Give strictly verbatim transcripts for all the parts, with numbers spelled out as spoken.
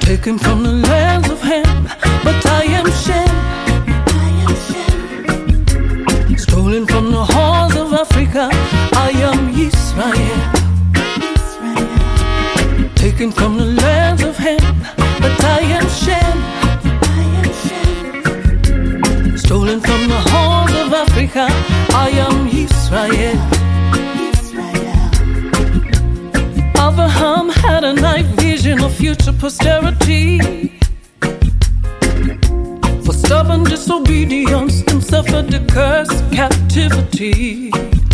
taken from the lands of Ham, but I am Shem. Stolen from the halls of Africa, I am Israel. Taken from the lands of Ham, but I am Shem. Stolen from the halls of Africa, I am Israel. Abraham had a night vision of future posterity. For stubborn disobedience and suffered the curse captivity.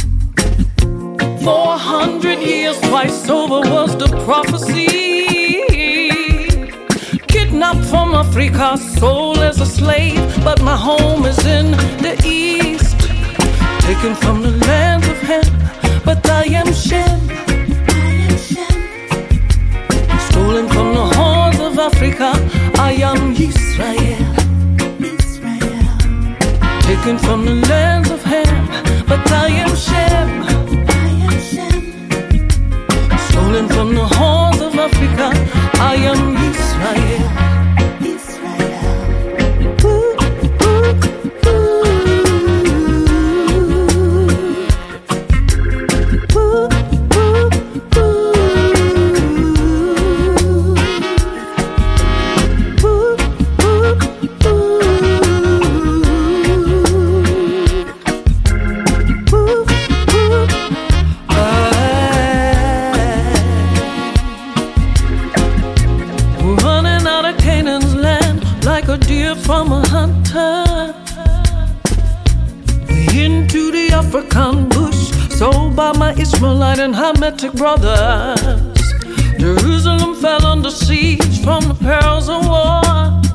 Four hundred years twice over was the prophecy. Kidnapped from Africa, sold as a slave, but my home is in the east. Taken from the lands of Ham, but I am Shem. Stolen from the halls of Africa, I am Israel. Taken from the lands of Ham, but I am Shem. Stolen from the halls of Africa, I am Israel. From a hunter, into the African bush, sold by my Ishmaelite and Hamitic brothers. Jerusalem fell under siege from the perils of war.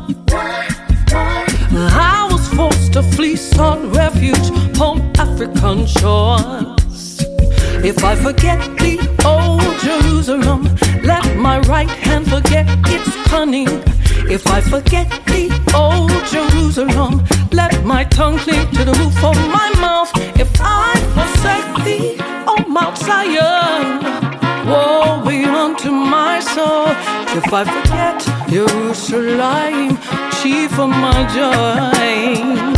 I was forced to flee, sought refuge on African shores. If I forget the old Jerusalem, let my right hand forget its cunning. If I forget the old Jerusalem, let my tongue cleave to the roof of my mouth. If I forsake thee, O Mount Zion, woe be unto my soul. If I forget Jerusalem, chief of my joy.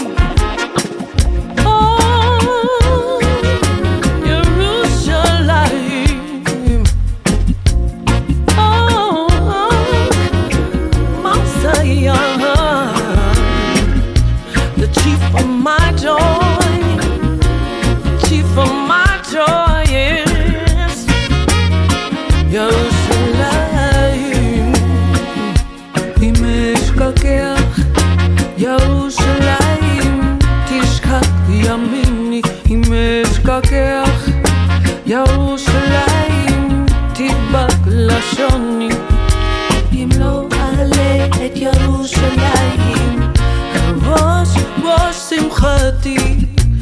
ירושלים תדבק לשוני אם לא אעלה את ירושלים ראש ראש שמחתי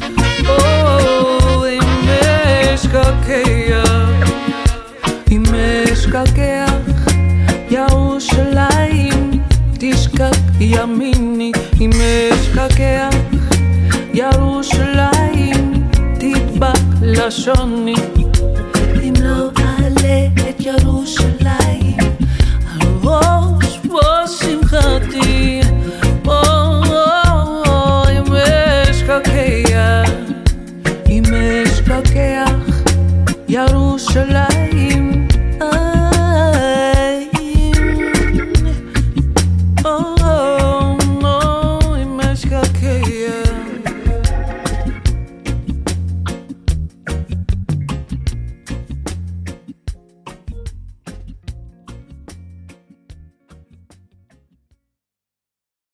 או אם אשכחך אם אשכחך ירושלים תשכח ימיני אם אשכחך ירושלים תדבק לשוני